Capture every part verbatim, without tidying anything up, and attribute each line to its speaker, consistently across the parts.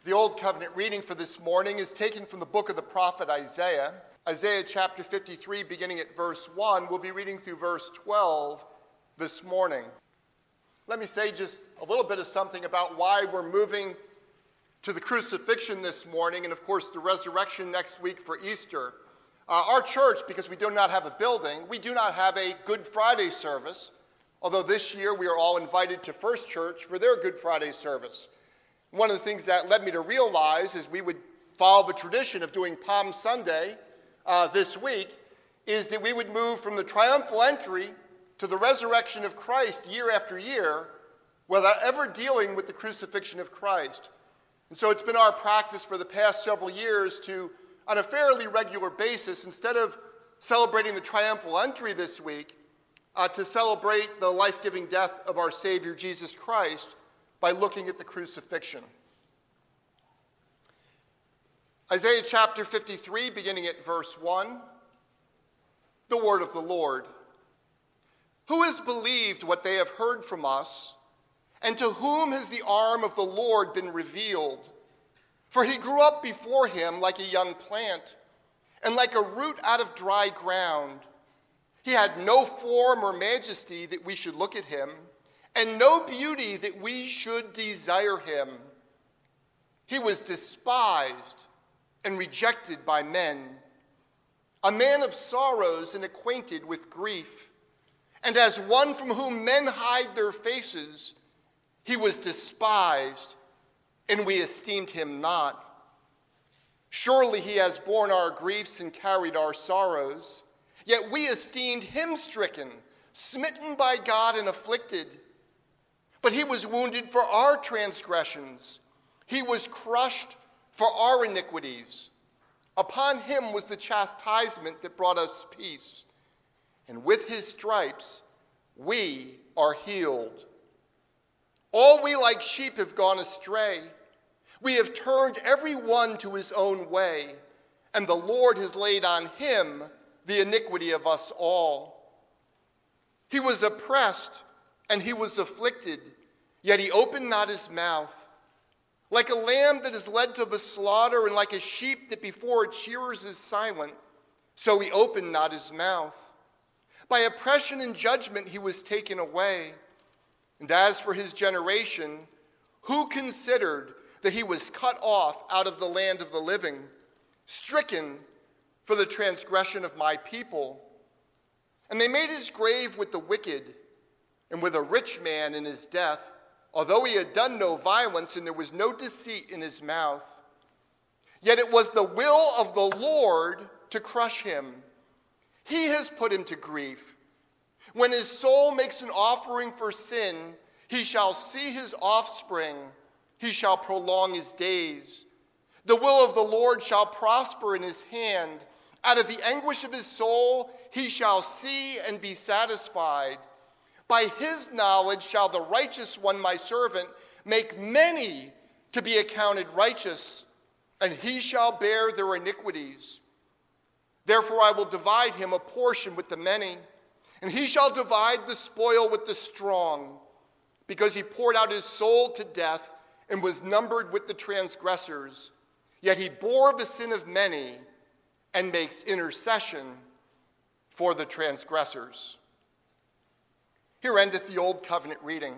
Speaker 1: The Old Covenant reading for this morning is taken from the book of the prophet Isaiah. Isaiah chapter fifty-three, beginning at verse one. We'll be reading through verse twelve this morning. Let me say just a little bit of something about why we're moving to the crucifixion this morning and, of course, the resurrection next week for Easter. Uh, our church, because we do not have a building, we do not have a Good Friday service, although this year we are all invited to First Church for their Good Friday service. One of the things that led me to realize is we would follow the tradition of doing Palm Sunday uh, this week is that we would move from the triumphal entry to the resurrection of Christ year after year without ever dealing with the crucifixion of Christ. And so it's been our practice for the past several years to, on a fairly regular basis, instead of celebrating the triumphal entry this week, uh, to celebrate the life-giving death of our Savior Jesus Christ by looking at the crucifixion. Isaiah chapter fifty-three, beginning at verse one, the word of the Lord. Who has believed what they have heard from us, and to whom has the arm of the Lord been revealed? For he grew up before him like a young plant, and like a root out of dry ground. He had no form or majesty that we should look at him, and no beauty that we should desire him. He was despised and rejected by men, a man of sorrows and acquainted with grief. And as one from whom men hide their faces, he was despised, and we esteemed him not. Surely he has borne our griefs and carried our sorrows, yet we esteemed him stricken, smitten by God and afflicted. But he was wounded for our transgressions. He was crushed for our iniquities. Upon him was the chastisement that brought us peace. And with his stripes we are healed. All we like sheep have gone astray. We have turned every one to his own way, and the Lord has laid on him the iniquity of us all. He was oppressed and he was afflicted, yet he opened not his mouth. Like a lamb that is led to the slaughter, and like a sheep that before its shearers is silent, so he opened not his mouth. By oppression and judgment he was taken away. And as for his generation, who considered that he was cut off out of the land of the living, stricken for the transgression of my people? And they made his grave with the wicked, and with a rich man in his death, although he had done no violence and there was no deceit in his mouth. Yet it was the will of the Lord to crush him. He has put him to grief. When his soul makes an offering for sin, he shall see his offspring. He shall prolong his days. The will of the Lord shall prosper in his hand. Out of the anguish of his soul he shall see and be satisfied. By his knowledge shall the righteous one, my servant, make many to be accounted righteous, and he shall bear their iniquities. Therefore I will divide him a portion with the many, and he shall divide the spoil with the strong, because he poured out his soul to death and was numbered with the transgressors. Yet he bore the sin of many and makes intercession for the transgressors. Here endeth the Old Covenant reading.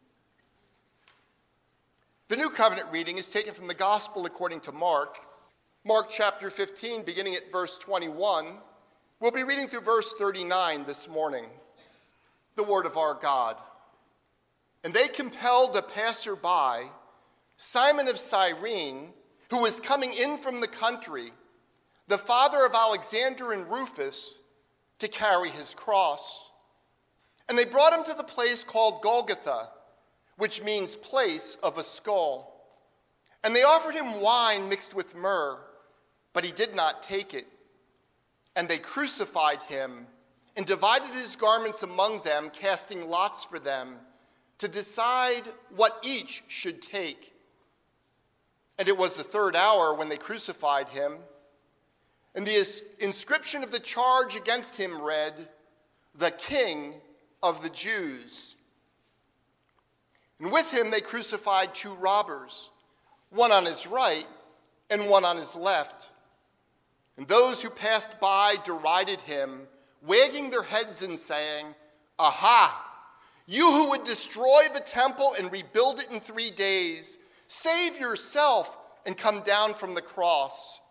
Speaker 1: The New Covenant reading is taken from the Gospel according to Mark. Mark chapter fifteen, beginning at verse twenty-one. We'll be reading through verse thirty-nine this morning. The word of our God. And they compelled a passerby, Simon of Cyrene, who was coming in from the country, the father of Alexander and Rufus, to carry his cross. And they brought him to the place called Golgotha, which means place of a skull. And they offered him wine mixed with myrrh, but he did not take it. And they crucified him and divided his garments among them, casting lots for them to decide what each should take. And it was the third hour when they crucified him. And the inscription of the charge against him read, "The King of the Jews." And with him they crucified two robbers, one on his right and one on his left. And those who passed by derided him, wagging their heads and saying, "Aha! You who would destroy the temple and rebuild it in three days, save yourself and come down from the cross."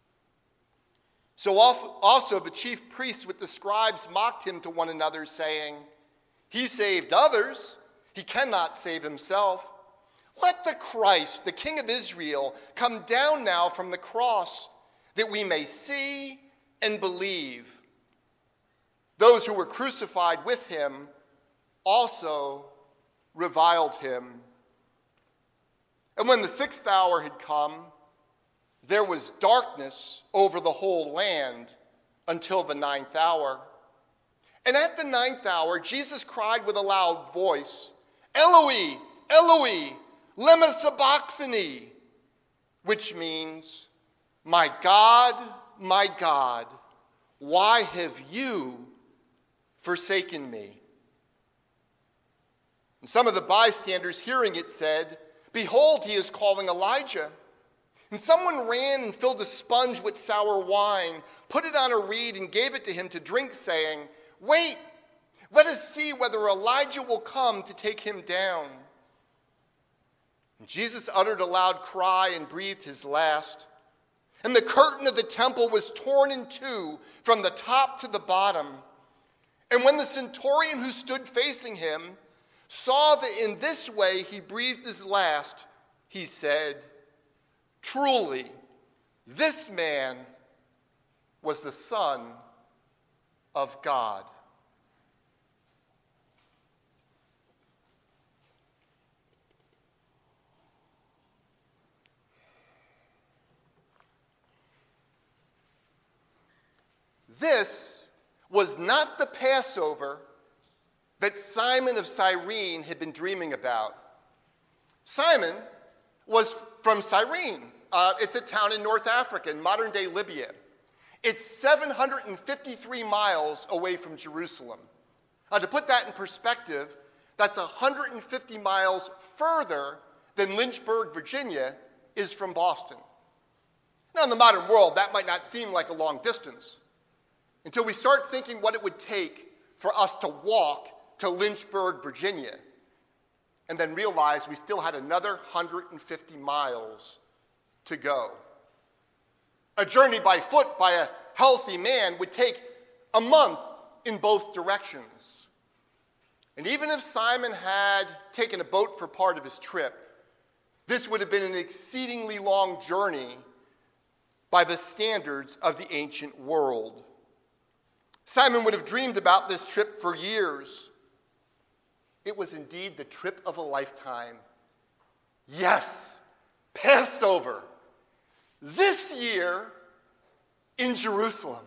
Speaker 1: So also the chief priests with the scribes mocked him to one another, saying, "He saved others, he cannot save himself. Let the Christ, the King of Israel, come down now from the cross, that we may see and believe." Those who were crucified with him also reviled him. And when the sixth hour had come, there was darkness over the whole land until the ninth hour. And at the ninth hour, Jesus cried with a loud voice, "Eloi, Eloi, lema sabachthani," which means, "My God, my God, why have you forsaken me?" And some of the bystanders hearing it said, "Behold, he is calling Elijah." And someone ran and filled a sponge with sour wine, put it on a reed, and gave it to him to drink, saying, "Wait, let us see whether Elijah will come to take him down." And Jesus uttered a loud cry and breathed his last. And the curtain of the temple was torn in two from the top to the bottom. And when the centurion who stood facing him saw that in this way he breathed his last, he said, "Truly, this man was the Son of God." This was not the Passover that Simon of Cyrene had been dreaming about. Simon was from Cyrene. Uh, it's a town in North Africa, in modern-day Libya. It's seven hundred fifty-three miles away from Jerusalem. Uh, to put that in perspective, that's one hundred fifty miles further than Lynchburg, Virginia, is from Boston. Now, in the modern world, that might not seem like a long distance, until we start thinking what it would take for us to walk to Lynchburg, Virginia, and then realize we still had another one hundred fifty miles to go. A journey by foot by a healthy man would take a month in both directions. And even if Simon had taken a boat for part of his trip, this would have been an exceedingly long journey by the standards of the ancient world. Simon would have dreamed about this trip for years. It was indeed the trip of a lifetime. Yes, Passover, this year in Jerusalem.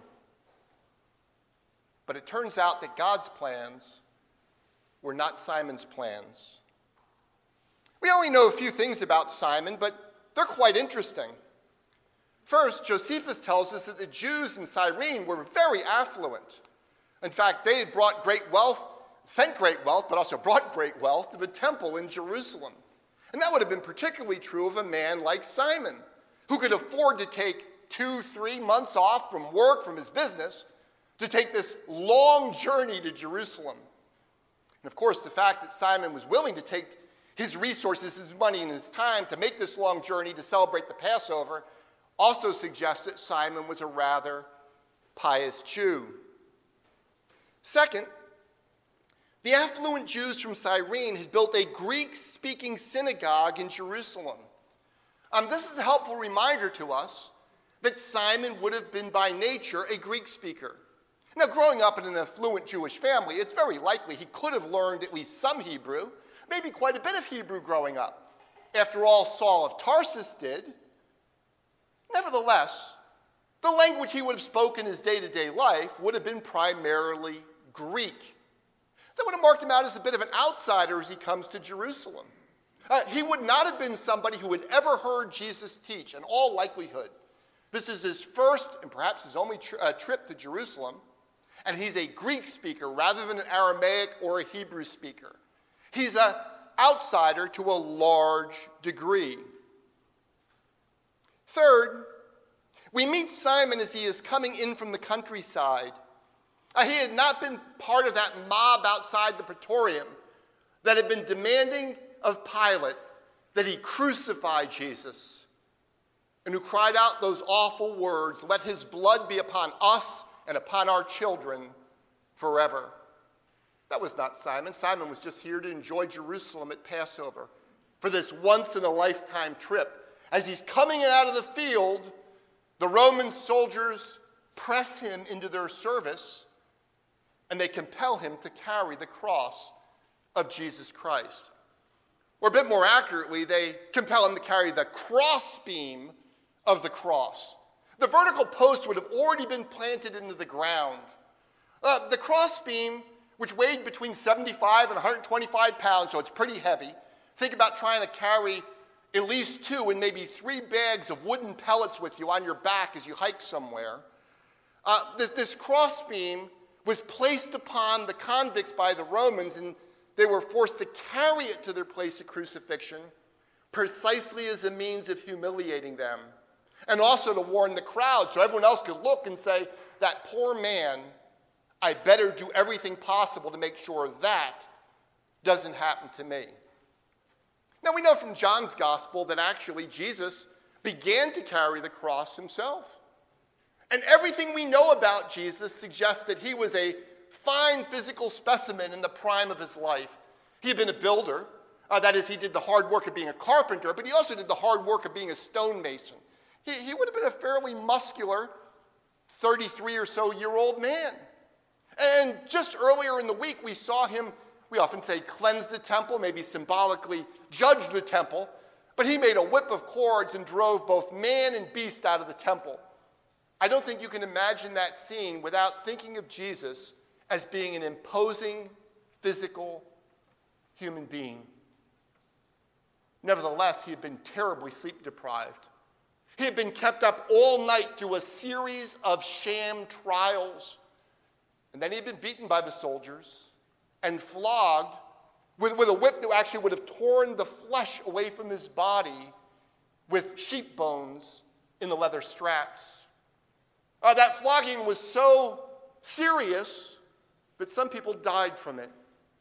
Speaker 1: But it turns out that God's plans were not Simon's plans. We only know a few things about Simon, but they're quite interesting. First, Josephus tells us that the Jews in Cyrene were very affluent. In fact, they had brought great wealth, sent great wealth, but also brought great wealth to the temple in Jerusalem. And that would have been particularly true of a man like Simon, who could afford to take two, three months off from work, from his business, to take this long journey to Jerusalem. And of course, the fact that Simon was willing to take his resources, his money, and his time to make this long journey to celebrate the Passover also suggests that Simon was a rather pious Jew. Second, the affluent Jews from Cyrene had built a Greek-speaking synagogue in Jerusalem. Um, this is a helpful reminder to us that Simon would have been by nature a Greek speaker. Now, growing up in an affluent Jewish family, it's very likely he could have learned at least some Hebrew, maybe quite a bit of Hebrew growing up. After all, Saul of Tarsus did. Nevertheless, the language he would have spoken in his day-to-day life would have been primarily Greek. That would have marked him out as a bit of an outsider as he comes to Jerusalem. Uh, he would not have been somebody who had ever heard Jesus teach, in all likelihood. This is his first and perhaps his only tri- uh, trip to Jerusalem, and he's a Greek speaker rather than an Aramaic or a Hebrew speaker. He's an outsider to a large degree. Third, we meet Simon as he is coming in from the countryside. Uh, he had not been part of that mob outside the praetorium that had been demanding of Pilate that he crucify Jesus, and who cried out those awful words, "Let his blood be upon us and upon our children forever." That was not Simon. Simon was just here to enjoy Jerusalem at Passover for this once-in-a-lifetime trip. As he's coming out of the field, the Roman soldiers press him into their service, and they compel him to carry the cross of Jesus Christ. Or a bit more accurately, they compel him to carry the crossbeam of the cross. The vertical post would have already been planted into the ground. Uh, the crossbeam, which weighed between seventy-five and one hundred twenty-five pounds, so it's pretty heavy. Think about trying to carry at least two and maybe three bags of wooden pellets with you on your back as you hike somewhere. Uh, this, this crossbeam was placed upon the convicts by the Romans, and they were forced to carry it to their place of crucifixion precisely as a means of humiliating them, and also to warn the crowd so everyone else could look and say, "That poor man, I better do everything possible to make sure that doesn't happen to me." Now, we know from John's gospel that actually Jesus began to carry the cross himself. And everything we know about Jesus suggests that he was a fine physical specimen in the prime of his life. He had been a builder. Uh, that is, he did the hard work of being a carpenter, but he also did the hard work of being a stonemason. He, he would have been a fairly muscular thirty-three or so year old man. And just earlier in the week, we saw him, we often say cleanse the temple, maybe symbolically judge the temple, but he made a whip of cords and drove both man and beast out of the temple. I don't think you can imagine that scene without thinking of Jesus as being an imposing, physical human being. Nevertheless, he had been terribly sleep deprived. He had been kept up all night through a series of sham trials. And then he had been beaten by the soldiers and flogged with, with a whip that actually would have torn the flesh away from his body with sheep bones in the leather straps. Uh, that flogging was so serious that some people died from it.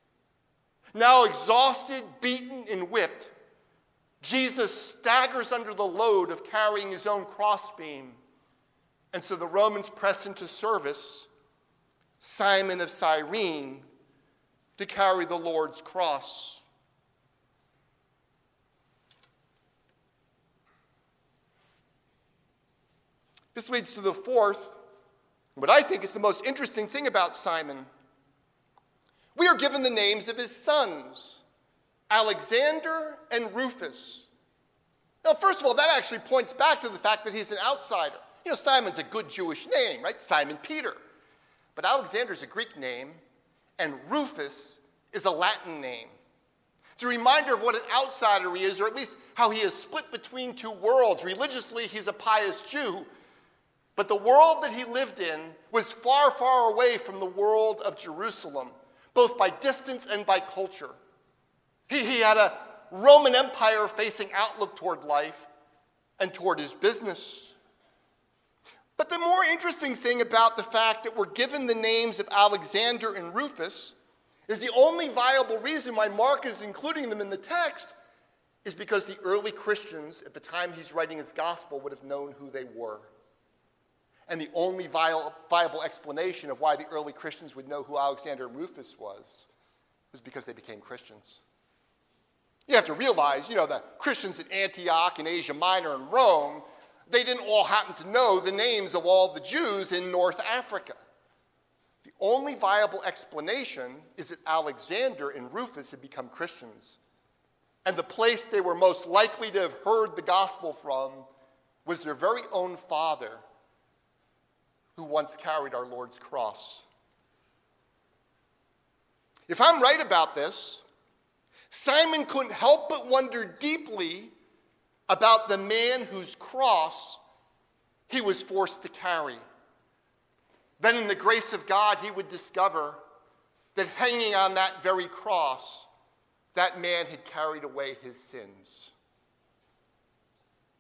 Speaker 1: Now exhausted, beaten, and whipped, Jesus staggers under the load of carrying his own crossbeam. And so the Romans press into service Simon of Cyrene to carry the Lord's cross. This leads to the fourth, what I think is the most interesting thing about Simon. We are given the names of his sons, Alexander and Rufus. Now, first of all, that actually points back to the fact that he's an outsider. You know, Simon's a good Jewish name, right? Simon Peter. But Alexander's a Greek name, and Rufus is a Latin name. It's a reminder of what an outsider he is, or at least how he is split between two worlds. Religiously, he's a pious Jew, but the world that he lived in was far, far away from the world of Jerusalem, both by distance and by culture. He, he had a Roman Empire facing outlook toward life and toward his business. But the more interesting thing about the fact that we're given the names of Alexander and Rufus is the only viable reason why Mark is including them in the text is because the early Christians, at the time he's writing his gospel, would have known who they were. And the only viable explanation of why the early Christians would know who Alexander and Rufus was was because they became Christians. You have to realize, you know, the Christians at Antioch and Asia Minor and Rome, they didn't all happen to know the names of all the Jews in North Africa. The only viable explanation is that Alexander and Rufus had become Christians. And the place they were most likely to have heard the gospel from was their very own father, who once carried our Lord's cross. If I'm right about this, Simon couldn't help but wonder deeply about the man whose cross he was forced to carry. Then in the grace of God, he would discover that hanging on that very cross, that man had carried away his sins.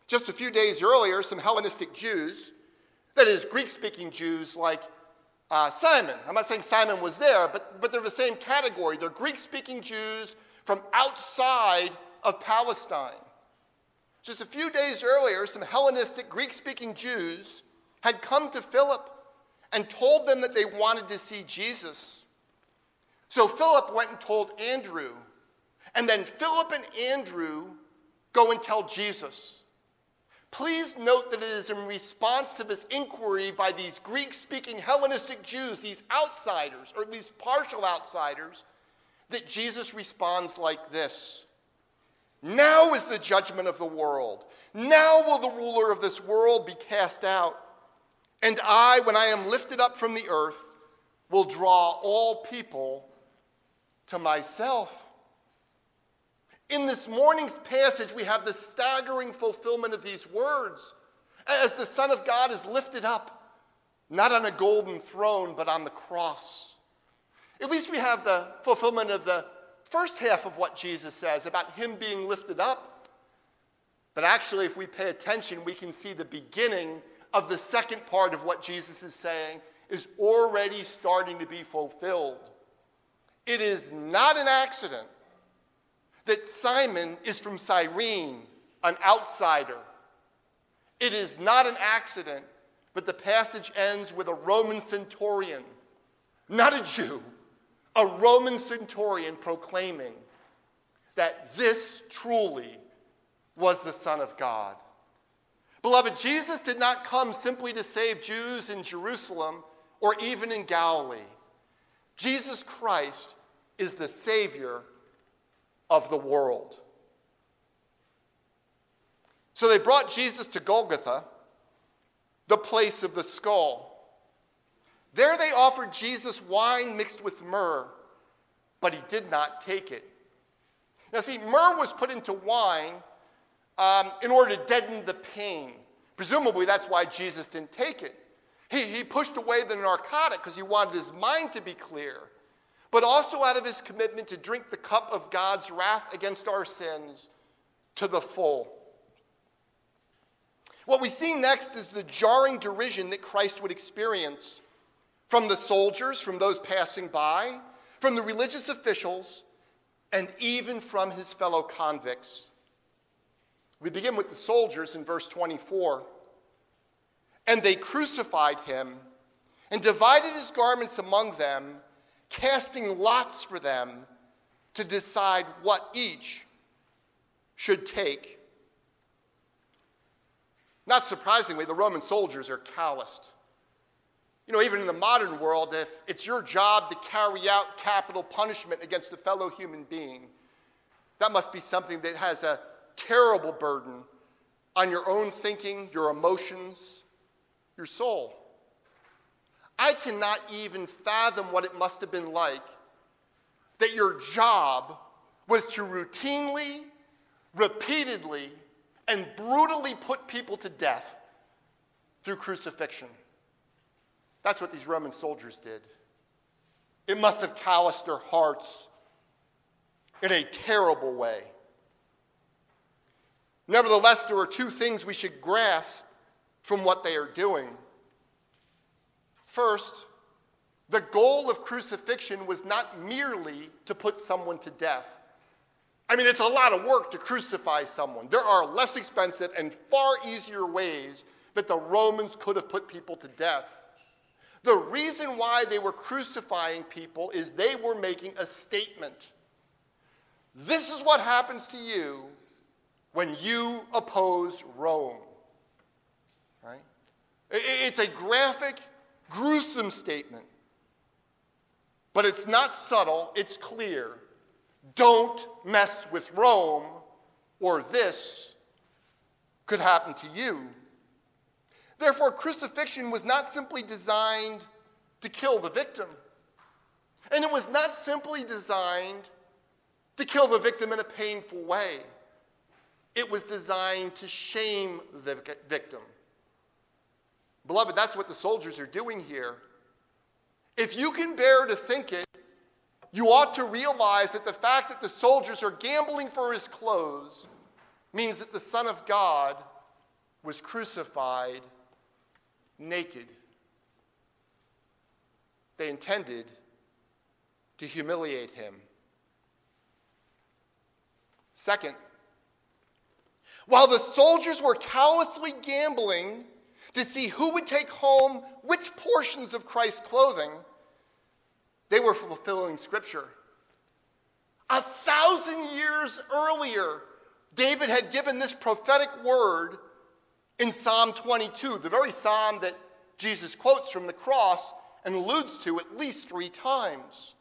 Speaker 1: Just a few days earlier, some Hellenistic Jews, that is, Greek-speaking Jews like uh, Simon. I'm not saying Simon was there, but, but they're the same category. They're Greek-speaking Jews from outside of Palestine. Just a few days earlier, some Hellenistic Greek-speaking Jews had come to Philip and told them that they wanted to see Jesus. So Philip went and told Andrew, and then Philip and Andrew go and tell Jesus. Please note that it is in response to this inquiry by these Greek-speaking Hellenistic Jews, these outsiders, or at least partial outsiders, that Jesus responds like this. Now is the judgment of the world. Now will the ruler of this world be cast out. And I, when I am lifted up from the earth, will draw all people to myself. In this morning's passage, we have the staggering fulfillment of these words as the Son of God is lifted up, not on a golden throne, but on the cross. At least we have the fulfillment of the first half of what Jesus says about him being lifted up. But actually, if we pay attention, we can see the beginning of the second part of what Jesus is saying is already starting to be fulfilled. It is not an accident that Simon is from Cyrene, an outsider. It is not an accident, but the passage ends with a Roman centurion, not a Jew, a Roman centurion proclaiming that this truly was the Son of God. Beloved, Jesus did not come simply to save Jews in Jerusalem or even in Galilee. Jesus Christ is the Savior of the world. So they brought Jesus to Golgotha, the place of the skull. There they offered Jesus wine mixed with myrrh, but he did not take it. Now see, myrrh was put into wine um, in order to deaden the pain. Presumably that's why Jesus didn't take it. He, he pushed away the narcotic because he wanted his mind to be clear, but also out of his commitment to drink the cup of God's wrath against our sins to the full. What we see next is the jarring derision that Christ would experience from the soldiers, from those passing by, from the religious officials, and even from his fellow convicts. We begin with the soldiers in verse twenty-four. And they crucified him and divided his garments among them, casting lots for them to decide what each should take. Not surprisingly, the Roman soldiers are calloused. You know, even in the modern world, if it's your job to carry out capital punishment against a fellow human being, that must be something that has a terrible burden on your own thinking, your emotions, your soul. I cannot even fathom what it must have been like that your job was to routinely, repeatedly, and brutally put people to death through crucifixion. That's what these Roman soldiers did. It must have calloused their hearts in a terrible way. Nevertheless, there are two things we should grasp from what they are doing. First, the goal of crucifixion was not merely to put someone to death. I mean, it's a lot of work to crucify someone. There are less expensive and far easier ways that the Romans could have put people to death. The reason why they were crucifying people is they were making a statement. This is what happens to you when you oppose Rome. Right? It's a graphic, gruesome statement. But it's not subtle, it's clear. Don't mess with Rome, or this could happen to you. Therefore, crucifixion was not simply designed to kill the victim. And it was not simply designed to kill the victim in a painful way. It was designed to shame the victim. Beloved, that's what the soldiers are doing here. If you can bear to think it, you ought to realize that the fact that the soldiers are gambling for his clothes means that the Son of God was crucified naked. They intended to humiliate him. Second, while the soldiers were callously gambling to see who would take home which portions of Christ's clothing, they were fulfilling Scripture. A thousand years earlier, David had given this prophetic word in Psalm twenty-two, the very psalm that Jesus quotes from the cross and alludes to at least three times.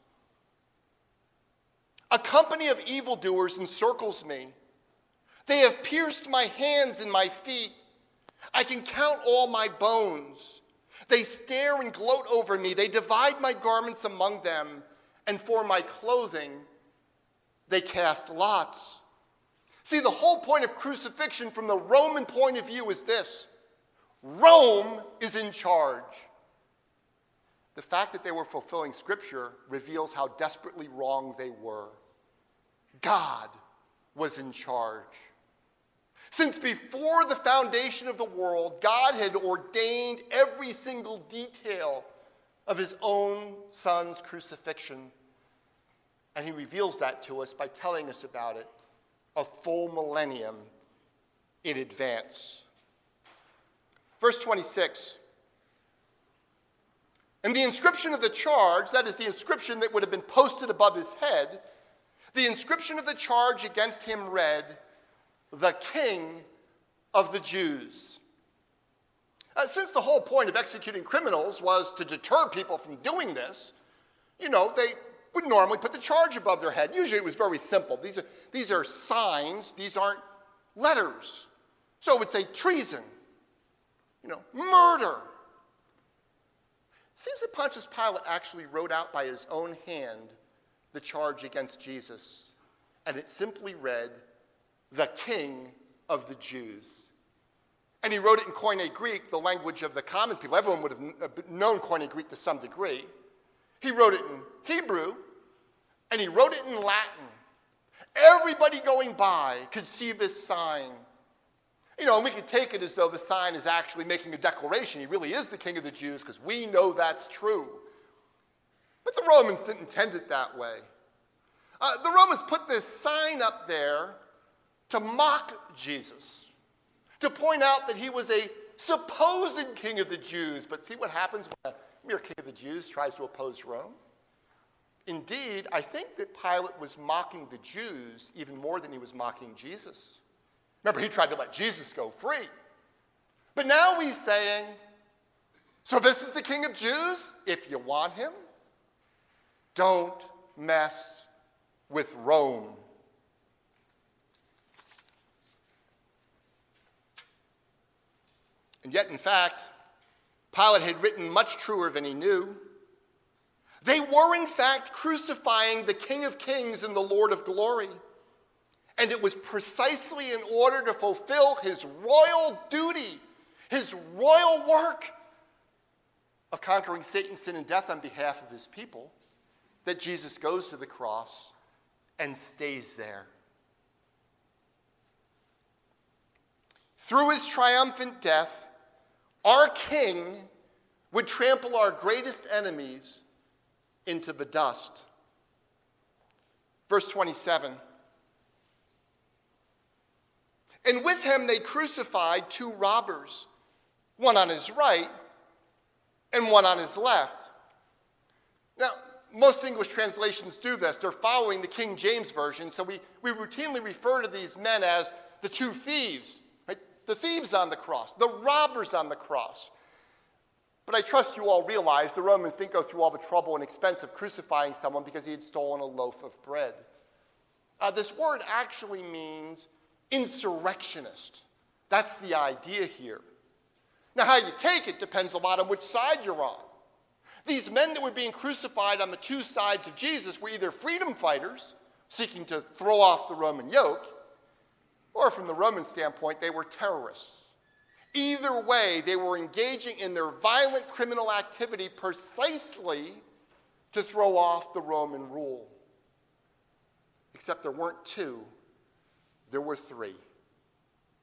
Speaker 1: A company of evildoers encircles me. They have pierced my hands and my feet. I can count all my bones. They stare and gloat over me. They divide my garments among them, and for my clothing they cast lots. See, the whole point of crucifixion from the Roman point of view is this: Rome is in charge. The fact that they were fulfilling Scripture reveals how desperately wrong they were. God was in charge. Since before the foundation of the world, God had ordained every single detail of his own Son's crucifixion. And he reveals that to us by telling us about it a full millennium in advance. Verse twenty-six. And the inscription of the charge, that is the inscription that would have been posted above his head, the inscription of the charge against him read, "The King of the Jews." Uh, since the whole point of executing criminals was to deter people from doing this, you know, they would normally put the charge above their head. Usually it was very simple. These are, these are signs. These aren't letters. So it would say treason, you know, murder. It seems that Pontius Pilate actually wrote out by his own hand the charge against Jesus, and it simply read, "The King of the Jews." And he wrote it in Koine Greek, the language of the common people. Everyone would have known Koine Greek to some degree. He wrote it in Hebrew, and he wrote it in Latin. Everybody going by could see this sign. You know, and we could take it as though the sign is actually making a declaration. He really is the King of the Jews, because we know that's true. But the Romans didn't intend it that way. Uh, the Romans put this sign up there to mock Jesus, to point out that he was a supposed king of the Jews. But see what happens when a mere king of the Jews tries to oppose Rome? Indeed, I think that Pilate was mocking the Jews even more than he was mocking Jesus. Remember, he tried to let Jesus go free. But now he's saying, so this is the King of Jews? If you want him, don't mess with Rome. And yet, in fact, Pilate had written much truer than he knew. They were, in fact, crucifying the King of Kings and the Lord of Glory. And it was precisely in order to fulfill his royal duty, his royal work of conquering Satan, sin, and death on behalf of his people, that Jesus goes to the cross and stays there. Through his triumphant death, our King would trample our greatest enemies into the dust. Verse twenty-seven. And with him they crucified two robbers, one on his right and one on his left. Now, most English translations do this. They're following the King James Version, so we, we routinely refer to these men as the two thieves. Right? The thieves on the cross, the robbers on the cross. But I trust you all realize the Romans didn't go through all the trouble and expense of crucifying someone because he had stolen a loaf of bread. Uh, this word actually means insurrectionist. That's the idea here. Now, how you take it depends a lot on which side you're on. These men that were being crucified on the two sides of Jesus were either freedom fighters seeking to throw off the Roman yoke, or from the Roman standpoint, they were terrorists. Either way, they were engaging in their violent criminal activity precisely to throw off the Roman rule. Except there weren't two, there were three.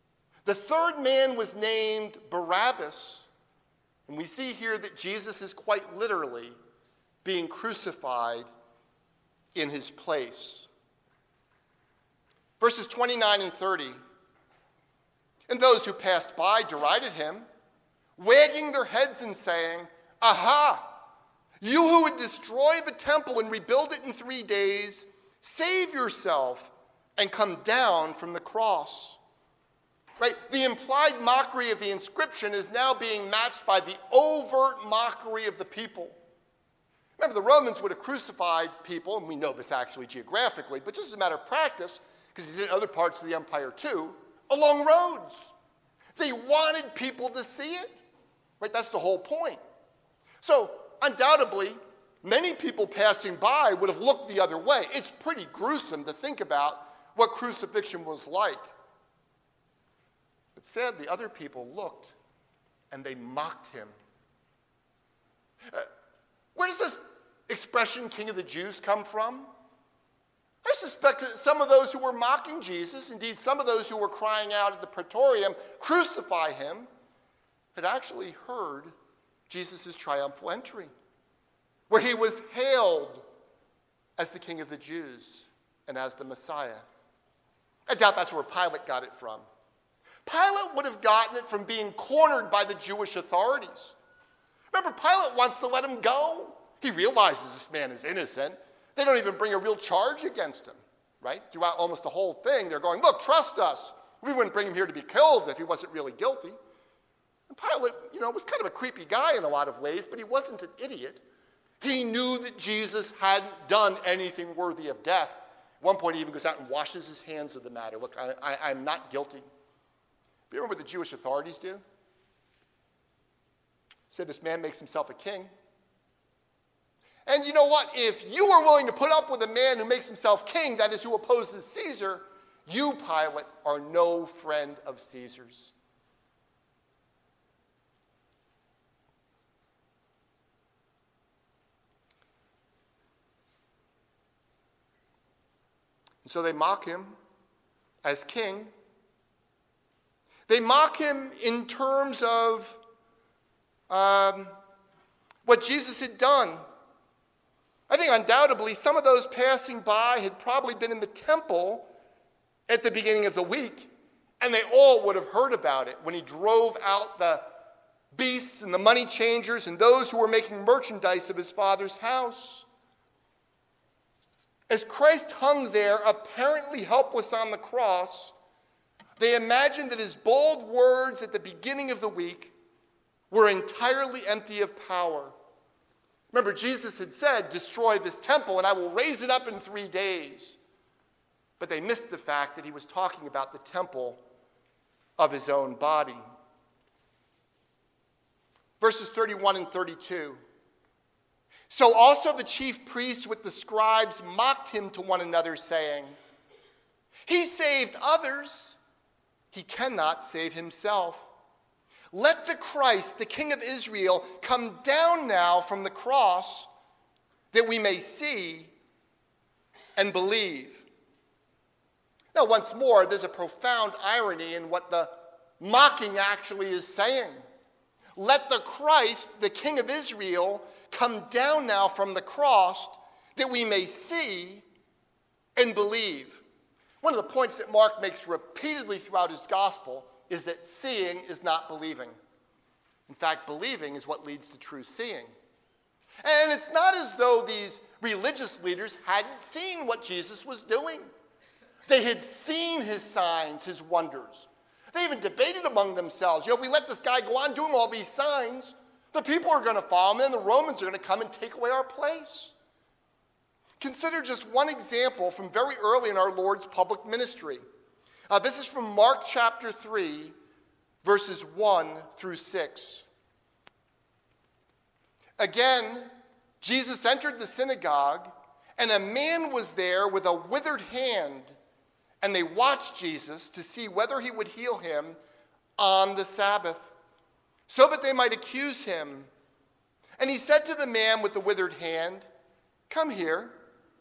Speaker 1: The third man was named Barabbas. And we see here that Jesus is quite literally being crucified in his place. Verses twenty-nine and thirty. And those who passed by derided him, wagging their heads and saying, "Aha! You who would destroy the temple and rebuild it in three days, save yourself and come down from the cross." Right? The implied mockery of the inscription is now being matched by the overt mockery of the people. Remember, the Romans would have crucified people, and we know this actually geographically, but just as a matter of practice, because they did it in other parts of the empire too, along roads. They wanted people to see it. Right? That's the whole point. So, undoubtedly, many people passing by would have looked the other way. It's pretty gruesome to think about what crucifixion was like. But sadly, other people looked and they mocked him. Uh, where does this expression, King of the Jews, come from? I suspect that some of those who were mocking Jesus, indeed some of those who were crying out at the praetorium, "Crucify him," had actually heard Jesus' triumphal entry, where he was hailed as the King of the Jews and as the Messiah. I doubt that's where Pilate got it from. Pilate would have gotten it from being cornered by the Jewish authorities. Remember, Pilate wants to let him go. He realizes this man is innocent. They don't even bring a real charge against him, right? Throughout almost the whole thing, they're going, "Look, trust us. We wouldn't bring him here to be killed if he wasn't really guilty." And Pilate, you know, was kind of a creepy guy in a lot of ways, but he wasn't an idiot. He knew that Jesus hadn't done anything worthy of death. At one point, he even goes out and washes his hands of the matter. "Look, I, I, I'm not guilty." But you remember what the Jewish authorities do? Say this man makes himself a king. And you know what? If you are willing to put up with a man who makes himself king, that is, who opposes Caesar, you, Pilate, are no friend of Caesar's. And so they mock him as king. They mock him in terms of um, what Jesus had done. I think undoubtedly some of those passing by had probably been in the temple at the beginning of the week, and they all would have heard about it when he drove out the beasts and the money changers and those who were making merchandise of his Father's house. As Christ hung there, apparently helpless on the cross, they imagined that his bold words at the beginning of the week were entirely empty of power. Remember, Jesus had said, "Destroy this temple and I will raise it up in three days." But they missed the fact that he was talking about the temple of his own body. Verses thirty-one and thirty-two. So also the chief priests with the scribes mocked him to one another, saying, "He saved others. He cannot save himself. Let the Christ, the King of Israel, come down now from the cross that we may see and believe." Now, once more, there's a profound irony in what the mocking actually is saying. Let the Christ, the King of Israel, come down now from the cross that we may see and believe. One of the points that Mark makes repeatedly throughout his gospel is that seeing is not believing. In fact, believing is what leads to true seeing. And it's not as though these religious leaders hadn't seen what Jesus was doing. They had seen his signs, his wonders. They even debated among themselves, you know, if we let this guy go on doing all these signs, the people are going to follow him, and the Romans are going to come and take away our place. Consider just one example from very early in our Lord's public ministry. Uh, this is from Mark chapter three, verses one through six. Again, Jesus entered the synagogue, and a man was there with a withered hand, and they watched Jesus to see whether he would heal him on the Sabbath, so that they might accuse him. And he said to the man with the withered hand, "Come here."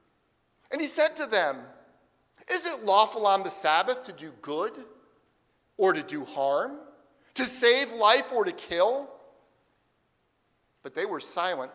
Speaker 1: And he said to them, "Is it lawful on the Sabbath to do good or to do harm, to save life or to kill?" But they were silent.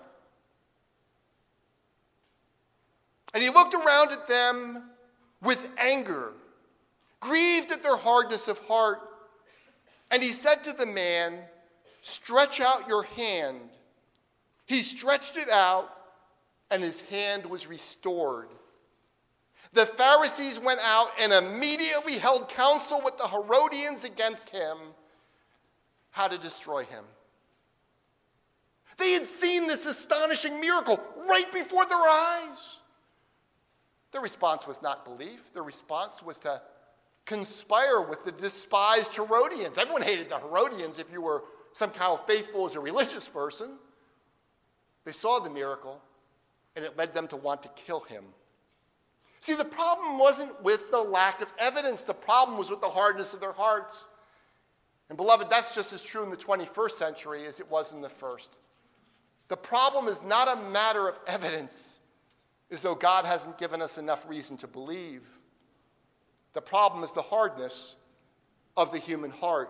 Speaker 1: And he looked around at them with anger, grieved at their hardness of heart. And he said to the man, "Stretch out your hand." He stretched it out, and his hand was restored. The Pharisees went out and immediately held counsel with the Herodians against him, how to destroy him. They had seen this astonishing miracle right before their eyes. Their response was not belief. Their response was to conspire with the despised Herodians. Everyone hated the Herodians if you were somehow faithful as a religious person. They saw the miracle, and it led them to want to kill him. See, the problem wasn't with the lack of evidence. The problem was with the hardness of their hearts. And beloved, that's just as true in the twenty-first century as it was in the first. The problem is not a matter of evidence, as though God hasn't given us enough reason to believe. The problem is the hardness of the human heart.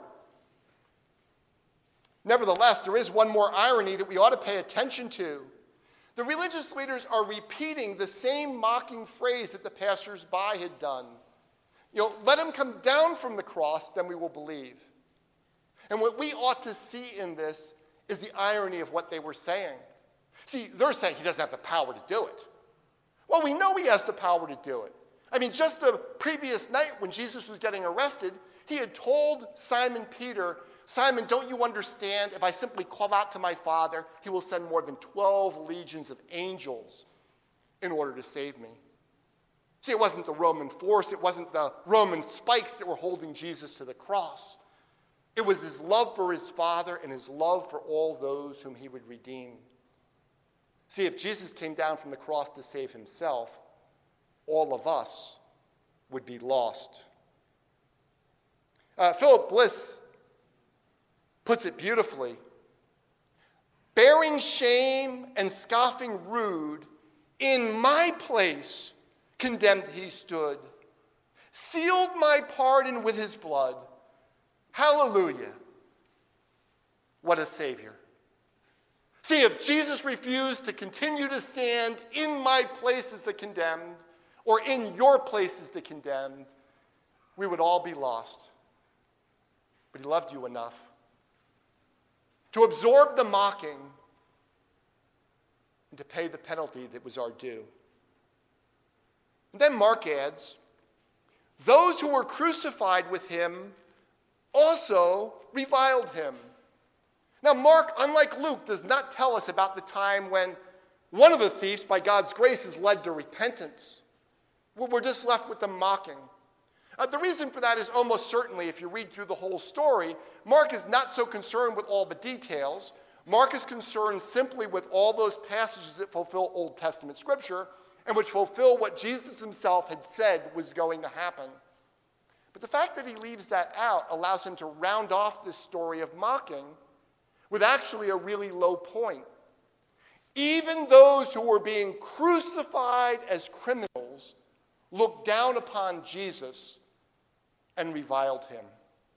Speaker 1: Nevertheless, there is one more irony that we ought to pay attention to. The religious leaders are repeating the same mocking phrase that the passers-by had done. You know, "Let him come down from the cross, then we will believe." And what we ought to see in this is the irony of what they were saying. See, they're saying he doesn't have the power to do it. Well, we know he has the power to do it. I mean, just the previous night when Jesus was getting arrested, he had told Simon Peter, "Simon, don't you understand? If I simply call out to my Father, he will send more than twelve legions of angels in order to save me." See, it wasn't the Roman force. It wasn't the Roman spikes that were holding Jesus to the cross. It was his love for his Father and his love for all those whom he would redeem. See, if Jesus came down from the cross to save himself, all of us would be lost. Uh, Philip Bliss puts it beautifully. "Bearing shame and scoffing rude, in my place condemned he stood, sealed my pardon with his blood. Hallelujah. What a Savior." See, if Jesus refused to continue to stand in my place as the condemned, or in your place as the condemned, we would all be lost. But he loved you enough to absorb the mocking and to pay the penalty that was our due. And then Mark adds, "Those who were crucified with him also reviled him." Now, Mark, unlike Luke, does not tell us about the time when one of the thieves, by God's grace, is led to repentance. We're just left with the mocking. Uh, the reason for that is almost certainly, if you read through the whole story, Mark is not so concerned with all the details. Mark is concerned simply with all those passages that fulfill Old Testament scripture and which fulfill what Jesus himself had said was going to happen. But the fact that he leaves that out allows him to round off this story of mocking with actually a really low point. Even those who were being crucified as criminals looked down upon Jesus and reviled him.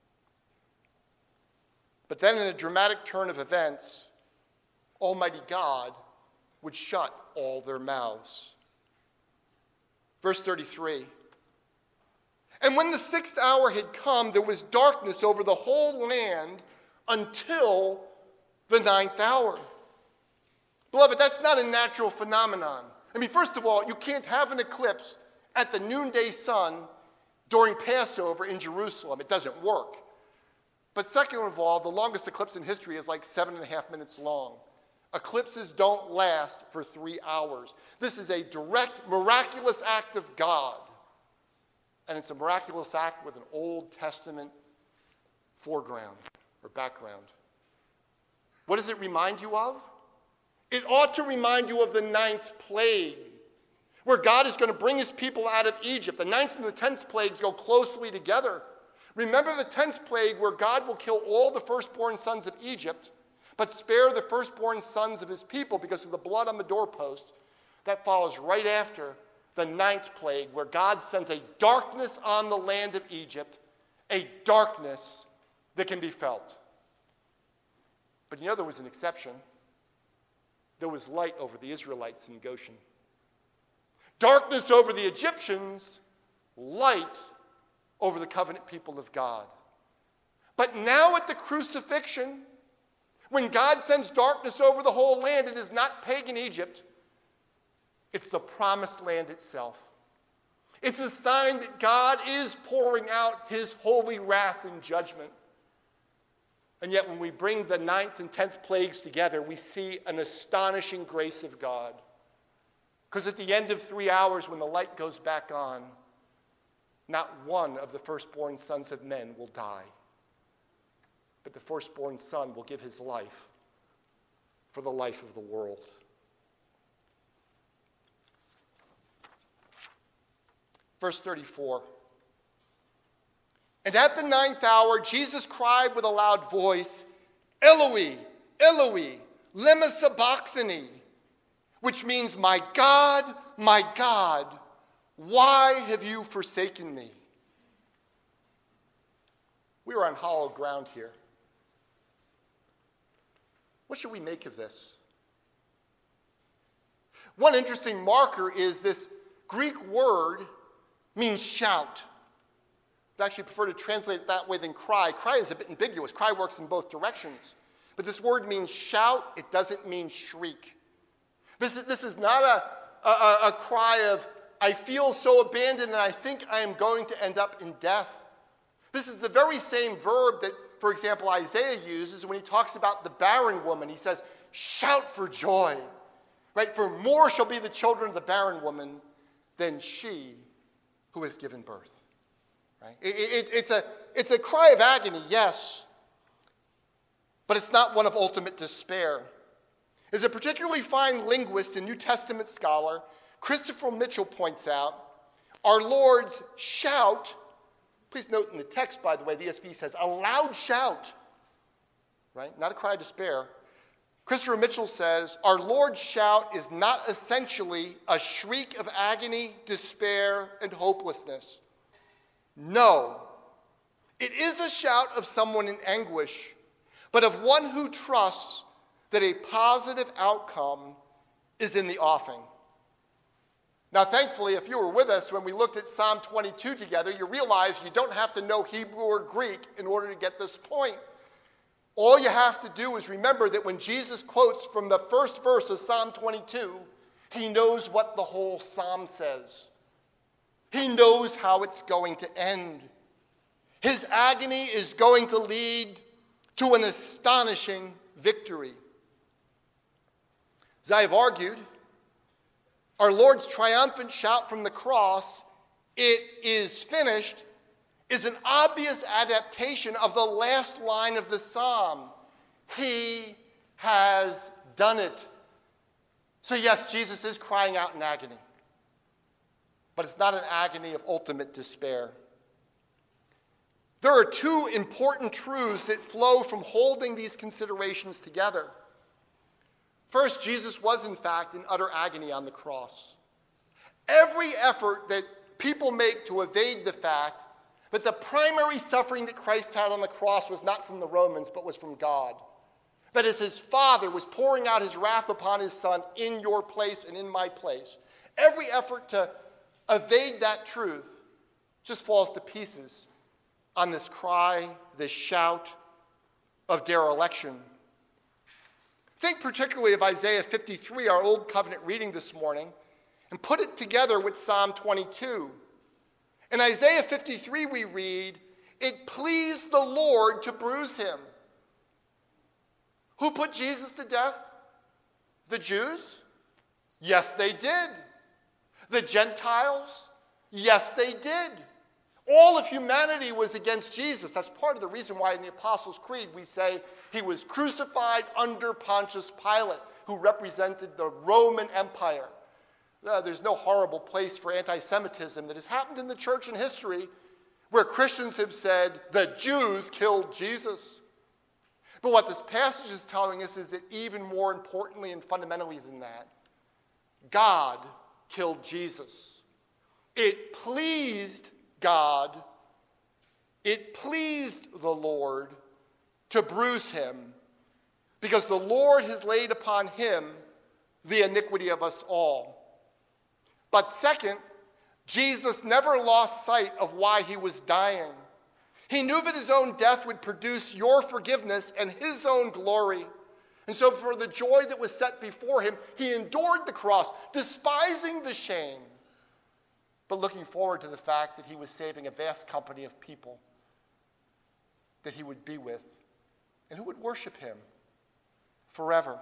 Speaker 1: But then, in a dramatic turn of events, Almighty God would shut all their mouths. Verse thirty-three. "And when the sixth hour had come, there was darkness over the whole land until the ninth hour." Beloved, that's not a natural phenomenon. I mean, first of all, you can't have an eclipse at the noonday sun during Passover in Jerusalem. It doesn't work. But second of all, the longest eclipse in history is like seven and a half minutes long. Eclipses don't last for three hours. This is a direct, miraculous act of God. And it's a miraculous act with an Old Testament foreground or background. What does it remind you of? It ought to remind you of the ninth plague, where God is going to bring his people out of Egypt. The ninth and the tenth plagues go closely together. Remember the tenth plague, where God will kill all the firstborn sons of Egypt, but spare the firstborn sons of his people because of the blood on the doorpost. That follows right after the ninth plague, where God sends a darkness on the land of Egypt a darkness that can be felt. But you know there was an exception. There was light over the Israelites in Goshen. Darkness over the Egyptians, light over the covenant people of God. But now at the crucifixion, when God sends darkness over the whole land, it is not pagan Egypt. It's the promised land itself. It's a sign that God is pouring out his holy wrath and judgment. And yet when we bring the ninth and tenth plagues together, we see an astonishing grace of God. Because at the end of three hours, when the light goes back on, not one of the firstborn sons of men will die. But the firstborn son will give his life for the life of the world. Verse thirty-four. And at the ninth hour, Jesus cried with a loud voice, Eloi, Eloi, lema sabachthani, which means, my God, my God, why have you forsaken me? We are on hollow ground here. What should we make of this? One interesting marker is this Greek word means shout. I'd actually prefer to translate it that way than cry. Cry is a bit ambiguous. Cry works in both directions. But this word means shout. It doesn't mean shriek. This is, this is not a, a, a cry of, I feel so abandoned and I think I am going to end up in death. This is the very same verb that, for example, Isaiah uses when he talks about the barren woman. He says, shout for joy. Right? For more shall be the children of the barren woman than she who has given birth. Right? It, it, it's, a, it's a cry of agony, yes, but it's not one of ultimate despair. As a particularly fine linguist and New Testament scholar, Christopher Mitchell points out, our Lord's shout, please note in the text, by the way, the E S V says, a loud shout, right? Not a cry of despair. Christopher Mitchell says, our Lord's shout is not essentially a shriek of agony, despair, and hopelessness. No, it is a shout of someone in anguish, but of one who trusts that a positive outcome is in the offing. Now, thankfully, if you were with us when we looked at Psalm twenty-two together, you realize you don't have to know Hebrew or Greek in order to get this point. All you have to do is remember that when Jesus quotes from the first verse of Psalm twenty-two, he knows what the whole psalm says. He knows how it's going to end. His agony is going to lead to an astonishing victory. As I have argued, our Lord's triumphant shout from the cross, "It is finished," is an obvious adaptation of the last line of the psalm. He has done it. So yes, Jesus is crying out in agony. But it's not an agony of ultimate despair. There are two important truths that flow from holding these considerations together. First, Jesus was in fact in utter agony on the cross. Every effort that people make to evade the fact that the primary suffering that Christ had on the cross was not from the Romans, but was from God. That is, his Father was pouring out his wrath upon his Son in your place and in my place. Every effort to evade that truth just falls to pieces on this cry, this shout of dereliction. Think particularly of Isaiah fifty-three, our Old Covenant reading this morning, and put it together with Psalm twenty-two. In Isaiah fifty-three we read, "It pleased the Lord to bruise him." Who put Jesus to death? The Jews? Yes, they did. The Gentiles? Yes, they did. All of humanity was against Jesus. That's part of the reason why in the Apostles' Creed we say he was crucified under Pontius Pilate, who represented the Roman Empire. Uh, there's no horrible place for anti-Semitism that has happened in the church in history where Christians have said the Jews killed Jesus. But what this passage is telling us is that even more importantly and fundamentally than that, God killed Jesus. It pleased God, it pleased the Lord to bruise him, because the Lord has laid upon him the iniquity of us all. But second, Jesus never lost sight of why he was dying. He knew that his own death would produce your forgiveness and his own glory. And so for the joy that was set before him, he endured the cross, despising the shame, but looking forward to the fact that he was saving a vast company of people that he would be with and who would worship him forever.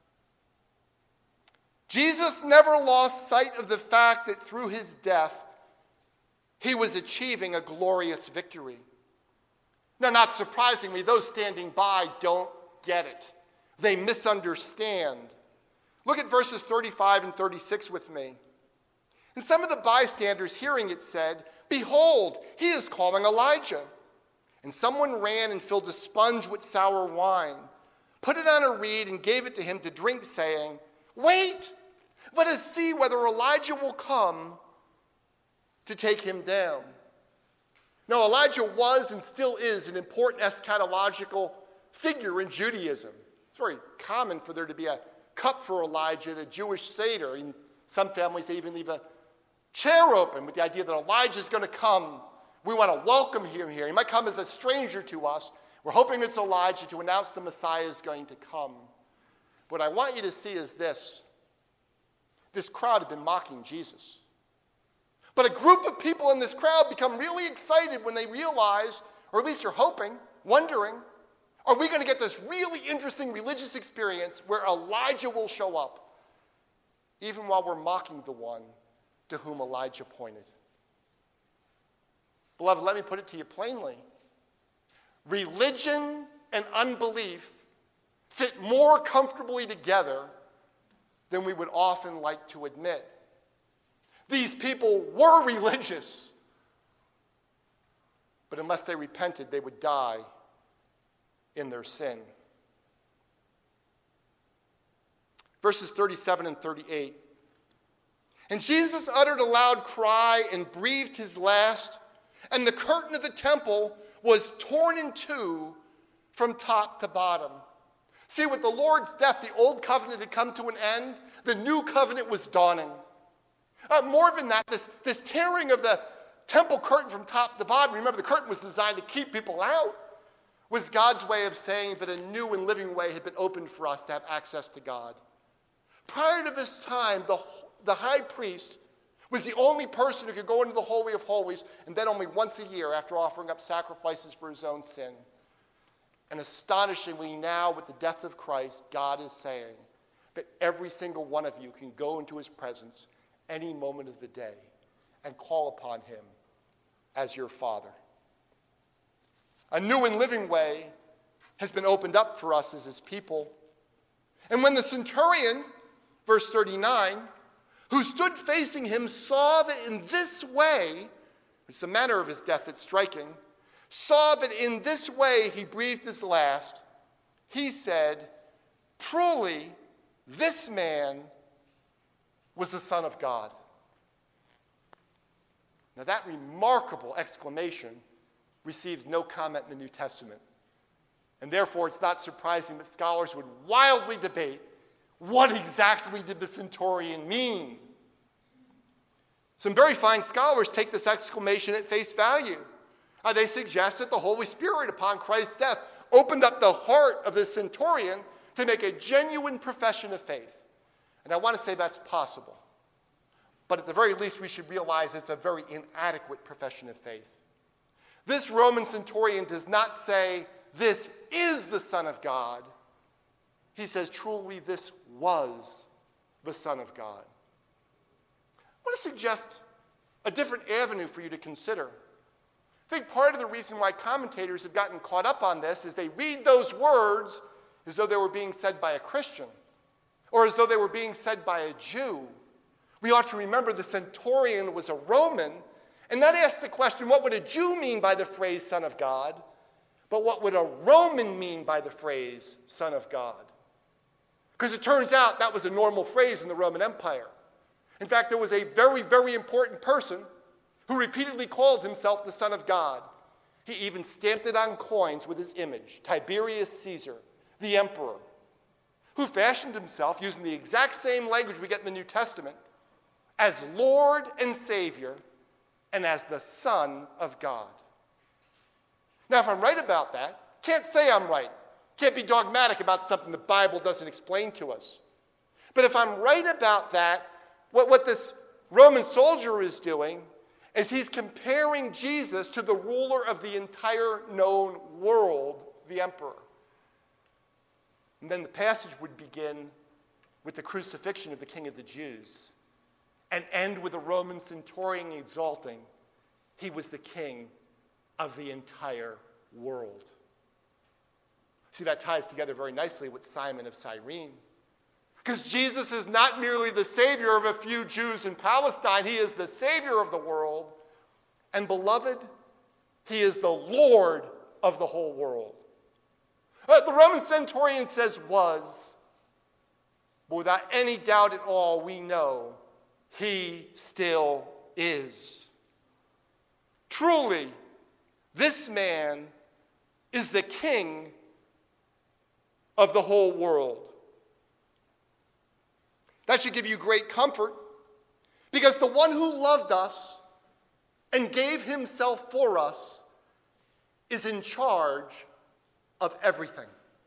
Speaker 1: Jesus never lost sight of the fact that through his death, he was achieving a glorious victory. Now, not surprisingly, those standing by don't get it. They misunderstand. Look at verses thirty-five and thirty-six with me. And some of the bystanders hearing it said, "Behold, he is calling Elijah." And someone ran and filled a sponge with sour wine, put it on a reed and gave it to him to drink, saying, "Wait, let us see whether Elijah will come to take him down." Now, Elijah was and still is an important eschatological figure in Judaism. It's very common for there to be a cup for Elijah at a Jewish Seder. In some families, they even leave a chair open with the idea that Elijah is going to come. We want to welcome him here. He might come as a stranger to us. We're hoping it's Elijah to announce the Messiah is going to come. What I want you to see is this. This crowd had been mocking Jesus. But a group of people in this crowd become really excited when they realize, or at least you're hoping, wondering, are we going to get this really interesting religious experience where Elijah will show up, even while we're mocking the one to whom Elijah pointed? Beloved, let me put it to you plainly. Religion and unbelief fit more comfortably together than we would often like to admit. These people were religious, but unless they repented, they would die in their sin. Verses thirty-seven and thirty-eight. And Jesus uttered a loud cry and breathed his last, and the curtain of the temple was torn in two from top to bottom. See, with the Lord's death, the old covenant had come to an end. The new covenant was dawning. Uh, more than that, this, this tearing of the temple curtain from top to bottom, remember the curtain was designed to keep people out, was God's way of saying that a new and living way had been opened for us to have access to God. Prior to this time, the, the high priest was the only person who could go into the Holy of Holies, and then only once a year after offering up sacrifices for his own sin. And astonishingly now, with the death of Christ, God is saying that every single one of you can go into his presence any moment of the day and call upon him as your Father. A new and living way has been opened up for us as his people. And when the centurion, verse thirty-nine, who stood facing him, saw that in this way, it's the manner of his death that's striking, saw that in this way he breathed his last, he said, "Truly, this man was the Son of God." Now that remarkable exclamation receives no comment in the New Testament. And therefore it's not surprising that scholars would wildly debate what exactly did the centurion mean. Some very fine scholars take this exclamation at face value. Uh, they suggest that the Holy Spirit, upon Christ's death, opened up the heart of the centurion to make a genuine profession of faith. And I want to say that's possible. But at the very least, we should realize it's a very inadequate profession of faith. This Roman centurion does not say, "This is the Son of God." He says, "Truly, this was the Son of God." I want to suggest a different avenue for you to consider. I think part of the reason why commentators have gotten caught up on this is they read those words as though they were being said by a Christian or as though they were being said by a Jew. We ought to remember the centurion was a Roman and not ask the question, what would a Jew mean by the phrase Son of God, but what would a Roman mean by the phrase Son of God? Because it turns out that was a normal phrase in the Roman Empire. In fact, there was a very, very important person who repeatedly called himself the Son of God. He even stamped it on coins with his image, Tiberius Caesar, the emperor, who fashioned himself using the exact same language we get in the New Testament as Lord and Savior and as the Son of God. Now, if I'm right about that, can't say I'm right. Can't be dogmatic about something the Bible doesn't explain to us. But if I'm right about that, what, what this Roman soldier is doing is he's comparing Jesus to the ruler of the entire known world, the emperor. And then the passage would begin with the crucifixion of the King of the Jews and end with a Roman centurion exalting he was the king of the entire world. See, that ties together very nicely with Simon of Cyrene. Because Jesus is not merely the Savior of a few Jews in Palestine, he is the Savior of the world. And beloved, he is the Lord of the whole world. Uh, the Roman centurion says was, but without any doubt at all, we know he still is. Truly, this man is the King of the whole world. That should give you great comfort, because the one who loved us and gave himself for us is in charge of everything.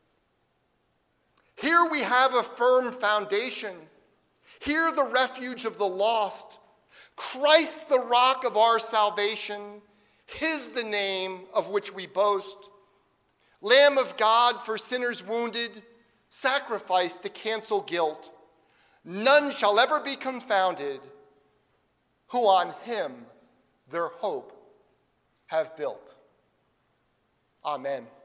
Speaker 1: Here we have a firm foundation. Here the refuge of the lost. Christ the rock of our salvation. His the name of which we boast. Lamb of God for sinners wounded, sacrificed to cancel guilt. None shall ever be confounded who on him their hope have built. Amen.